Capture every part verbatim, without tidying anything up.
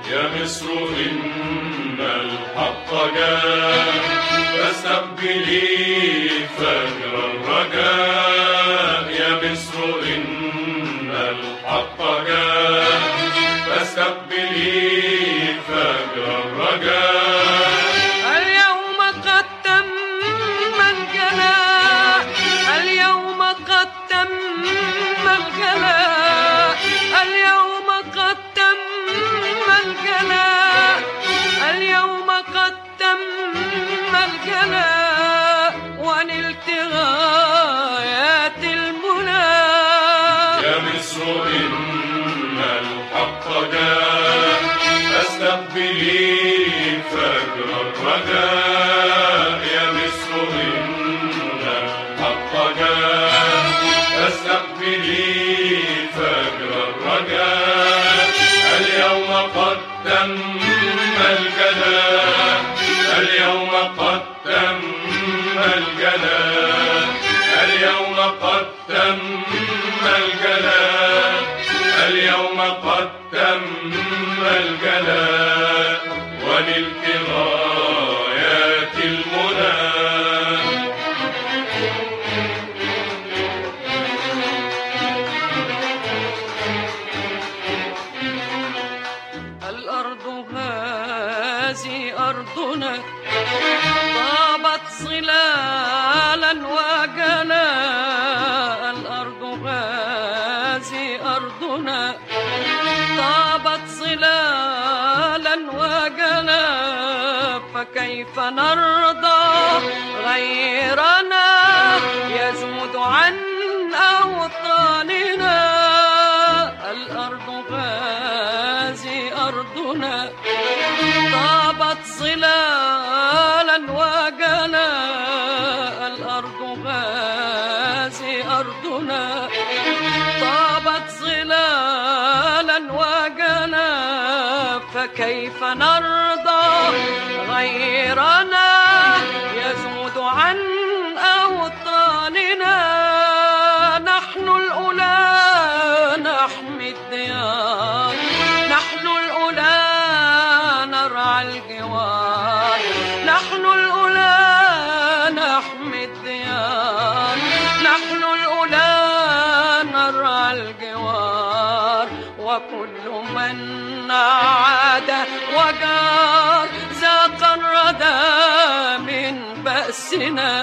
يا مصر إن الحق جاء فاستقبلي فجر الرجاء. يا مصر إن الحق جاء فاستقبلي فجر الرجاء. اليوم قد تم الجلاء، اليوم قد تم الجلاء، اليوم قد تم الجلاء، اليوم قد تم الجلاء ونلت غايات المنى. يا مصر إن الحق جاء فاستقبلي فجر الرجاء. يا مصر إن الحق جاء فاستقبلي فجر الرجاء. اليوم قد تم الجلاء، اليوم قد تم الجلاء، اليوم قد تم الجلاء، اليوم قد تم الجلاء ونلت غايات المنى. الأرض هذه أرضنا طابت ظلالا وجلاء. الأرض هذه أرضنا طابت ظلالا وجلاء. فكيف نرضى غيرنا يزود عن أوطاننا. الأرض هذه أرضنا طابت ظلالا وجلاء. الأرض هذه أرضنا طابت ظلالا وجلاء. فكيف نرضى غيرنا يزود عن أوطاننا. نحن الأولى نحمي الديار، نحن الأولى نرعى الجوار، نحن الأولى نحمي الديار، نحن الأولى نرعى الجوار. وكل من عاد وجار ذاق الردى من بأسنا.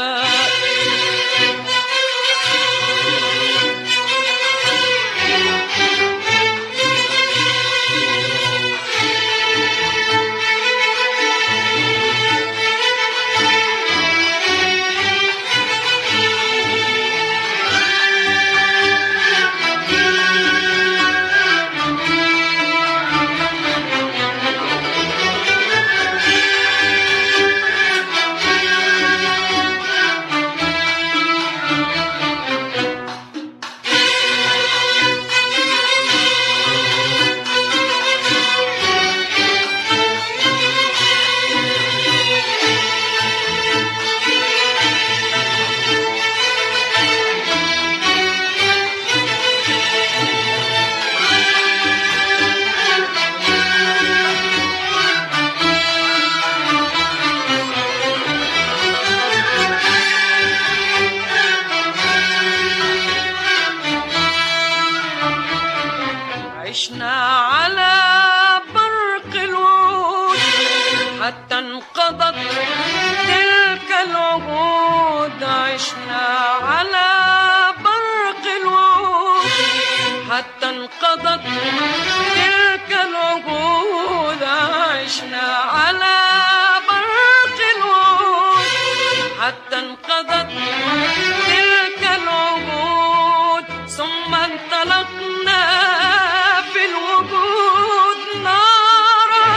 عشنا على برق الوعود حتى انقضت تلك العهود. عشنا على برق الوعود حتى انقضت تلك العهود. عشنا على برق الوعود حتى انقضت تلك العهود. ثم انطلقنا في الوجود نارا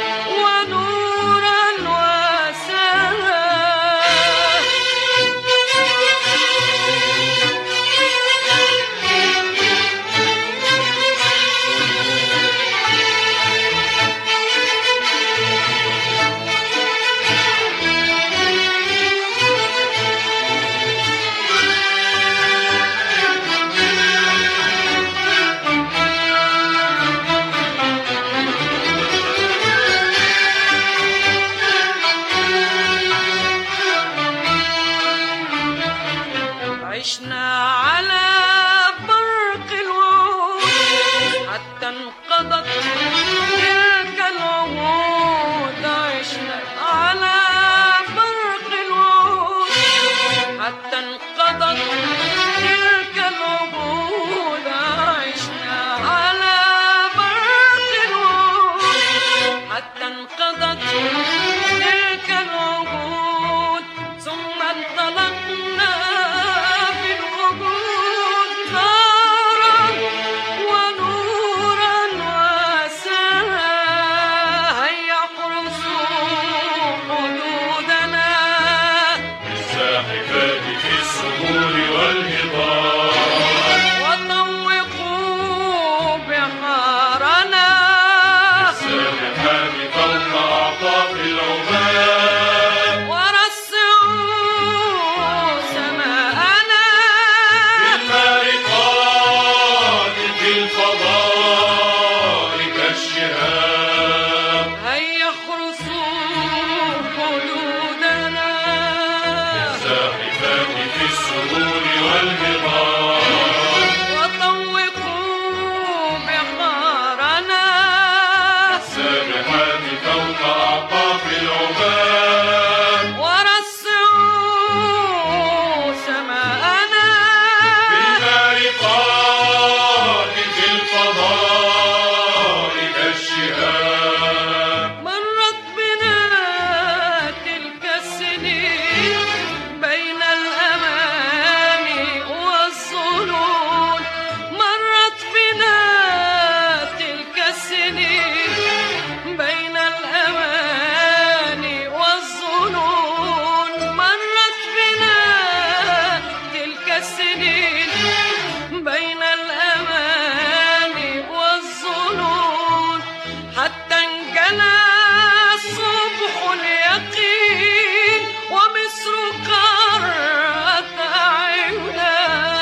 ونورا وسلام. وقع في العباب ورصعوا سماءنا بالنار قادت الفضاء كالشهاب مرت بنا تلك السنين بين الأماني والظنون مرت بنا تلك السنين بين الأماني والظنون مرت بنا تلك السنين بين الأماني والظنون حتى انجلى صبح اليقين ومصر قرت أعيننا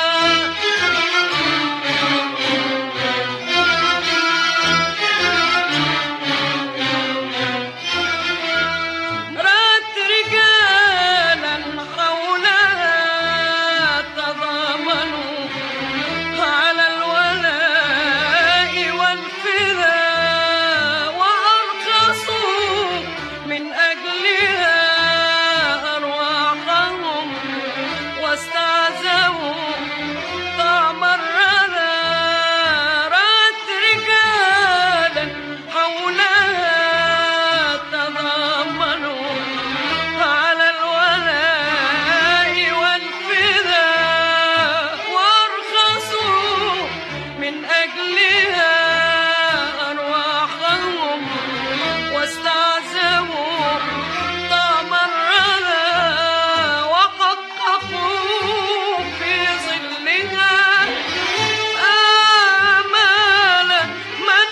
رأت رجالا حولها تضامنوا على الولاء والفداء وأرخصوا من أجلها أرواحهم واستعزموا طعم الردى رأت رجالا حولها تضامنوا على الولاء والفداء وارخصوا من أجلها أرواحهم واستعزموا طعم الردى وحققوا في ظلها آمال من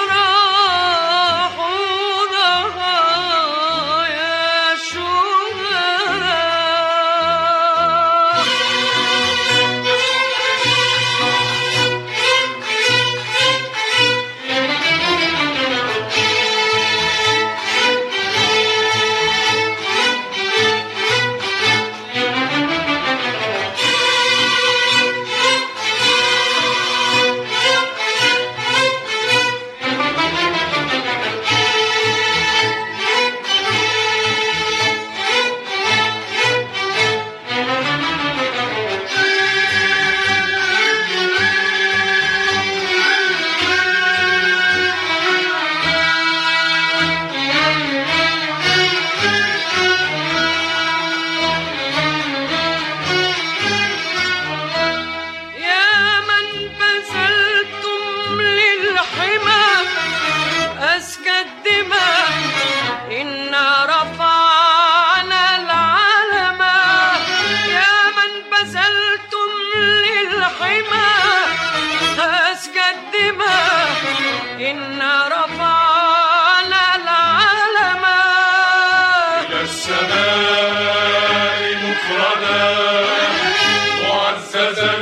راحوا ضحايا شهداء يا من بذلتم للحمى أزكى الدماء إنا رفعنا العلم يا من بذلتم للحمى أزكى الدماء إنا رفعنا العلم إلى السماء مفردا معززا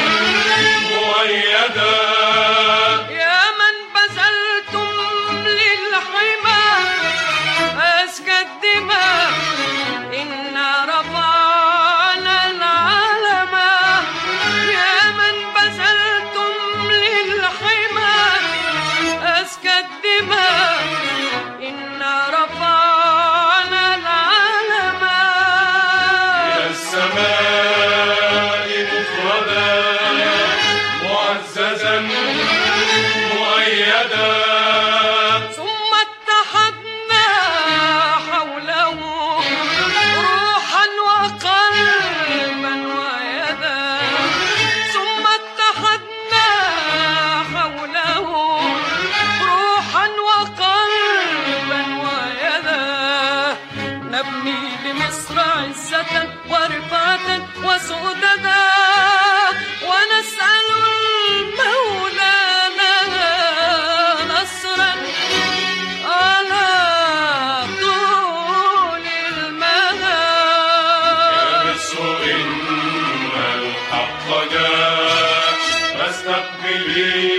مؤيدا يا من بذلتم للحمى أزكى الدماء إنا رفعنا العلم يا من بذلتم للحمى أزكى الدماء إنا رفعنا العلم إلى السماء مفردا معززا مؤيدا ثم اتحدنا حوله روحا وقلبا ويدا ثم اتحدنا حوله روحا وقلبا ويدا نبني لمصر عزة ورفعة وسؤددا ونسأل المولى لها نصرا على طول المدى يا مصر إن الحق جاء فاستقبلي